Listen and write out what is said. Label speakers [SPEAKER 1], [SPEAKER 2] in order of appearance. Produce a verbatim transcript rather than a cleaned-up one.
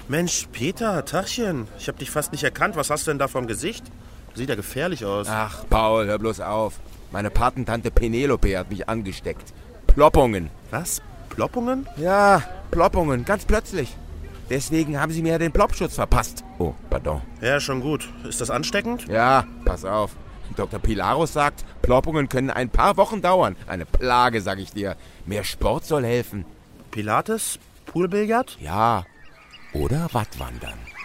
[SPEAKER 1] Mensch, Peter, Tachchen, ich hab dich fast nicht erkannt. Was hast du denn da vom Gesicht? Sieht ja gefährlich aus.
[SPEAKER 2] Ach, Paul, hör bloß auf. Meine Patentante Penelope hat mich angesteckt. Ploppungen.
[SPEAKER 1] Was? Ploppungen?
[SPEAKER 2] Ja, Ploppungen, ganz plötzlich. Deswegen haben sie mir den Ploppschutz verpasst. Oh, pardon.
[SPEAKER 1] Ja, schon gut. Ist das ansteckend?
[SPEAKER 2] Ja, pass auf. Doktor Pilaros sagt, Ploppungen können ein paar Wochen dauern. Eine Plage, sag ich dir. Mehr Sport soll helfen.
[SPEAKER 1] Pilates? Poolbillard?
[SPEAKER 2] Ja. Oder Wattwandern.